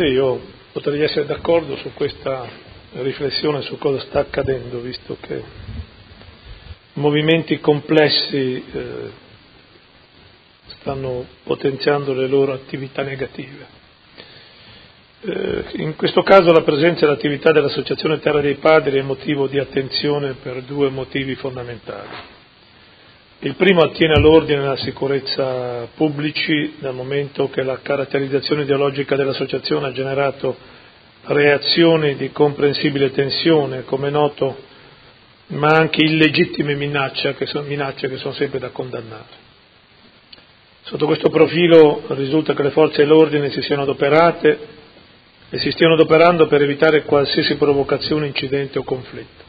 Presidente, io potrei essere d'accordo su questa riflessione su cosa sta accadendo, visto che movimenti complessi stanno potenziando le loro attività negative. In questo caso la presenza e l'attività dell'Associazione Terra dei Padri è motivo di attenzione per due motivi fondamentali. Il primo attiene all'ordine e alla sicurezza pubblici, dal momento che la caratterizzazione ideologica dell'associazione ha generato reazioni di comprensibile tensione, come è noto, ma anche illegittime minacce che sono sempre da condannare. Sotto questo profilo risulta che le forze dell'ordine si siano adoperate e si stiano adoperando per evitare qualsiasi provocazione, incidente o conflitto.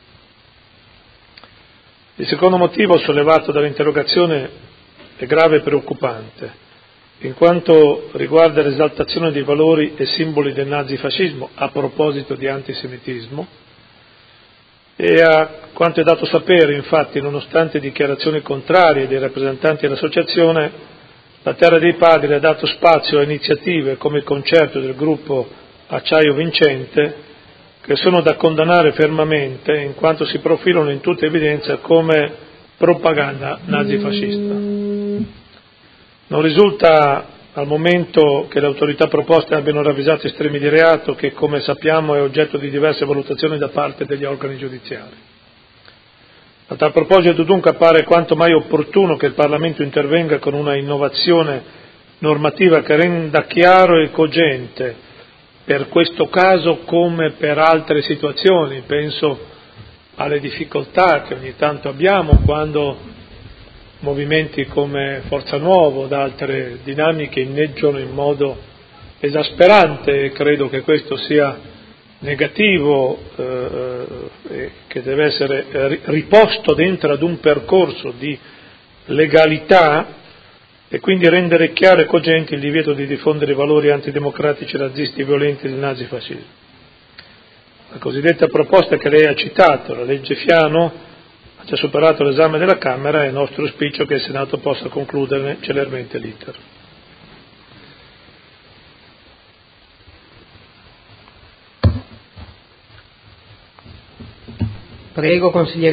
Il secondo motivo sollevato dall'interrogazione è grave e preoccupante, in quanto riguarda l'esaltazione dei valori e simboli del nazifascismo a proposito di antisemitismo, e a quanto è dato sapere, infatti, nonostante dichiarazioni contrarie dei rappresentanti dell'associazione, la Terra dei Padri ha dato spazio a iniziative come il concerto del gruppo Acciaio Vincente, che sono da condannare fermamente in quanto si profilano in tutta evidenza come propaganda nazifascista. Non risulta al momento che le autorità proposte abbiano ravvisato estremi di reato che, come sappiamo, è oggetto di diverse valutazioni da parte degli organi giudiziari. A tal proposito dunque appare quanto mai opportuno che il Parlamento intervenga con una innovazione normativa che renda chiaro e cogente, per questo caso come per altre situazioni, penso alle difficoltà che ogni tanto abbiamo quando movimenti come Forza Nuova o altre dinamiche inneggiano in modo esasperante, e credo che questo sia negativo, che deve essere riposto dentro ad un percorso di legalità, e quindi rendere chiaro e cogente il divieto di diffondere i valori antidemocratici, razzisti e violenti del nazifascismo. La cosiddetta proposta che lei ha citato, la legge Fiano, ha già superato l'esame della Camera e è nostro auspicio che il Senato possa concluderne celermente l'iter. Prego, consigliere